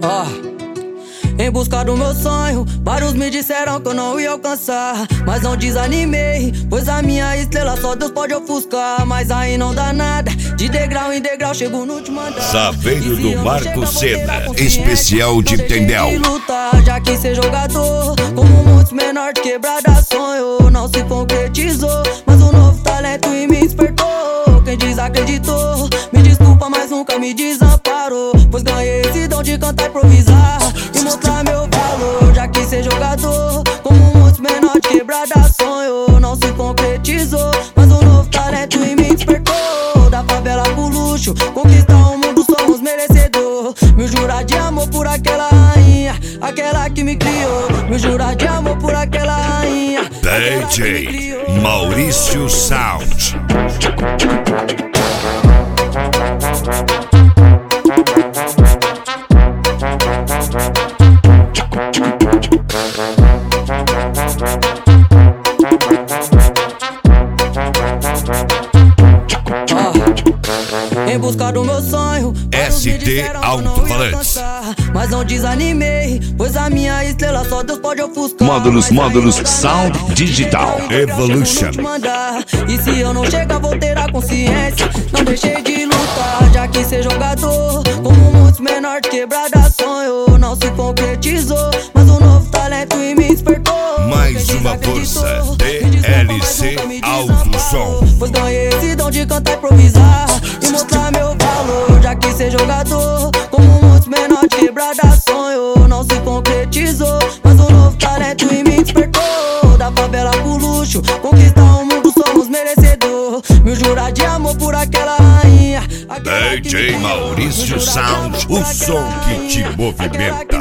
Em busca do meu sonho, vários me disseram que eu não ia alcançar, mas não desanimei, pois a minha estrela só Deus pode ofuscar. Mas aí não dá nada, de degrau em degrau chego no último andar. Saveiro do Marco Senna, especial de Tendel. Já quis ser jogador, como muitos menor de quebrada sonho. Não se concretizou, mas um novo talento em mim despertou. Quem desacreditou, me desculpa, mas nunca me desamparou, pois ganhei esse dom de cantar e improvisar e mostrar meu valor. Já quis ser jogador, como muitos menor de quebrada sonho. Não se concretizou, mas um novo talento em mim despertou. Da favela pro luxo, conquistar o mundo somos merecedor. Me jurar de amor por aquela rainha, aquela que me criou. Me jurar de amor por aquela rainha, DJ Maurício Sound. Em busca do meu sonho, SD Alto-Falantes. mas não desanimei, pois a minha estrela só Deus pode ofuscar. Módulos Sound Digital Evolution. E se eu não chegar, vou ter a consciência. Não deixei de lutar, já quis ser jogador, como muitos menor de quebrada sonho. Não se concretizou, mas um novo talento em mim despertou. Mais uma força, DLC Alto Som. Pois ganhei esse dom de cantar e improvisar e mostrar meu valor. Já quis ser jogador, como muitos menor de quebrada sonho. Não se concretizou, mas um novo talento em mim despertou. Da favela pro luxo, conquistar o mundo somos merecedor. Me jurar de amor por aquela rainha, DJ Maurício Sound, o som que te movimenta.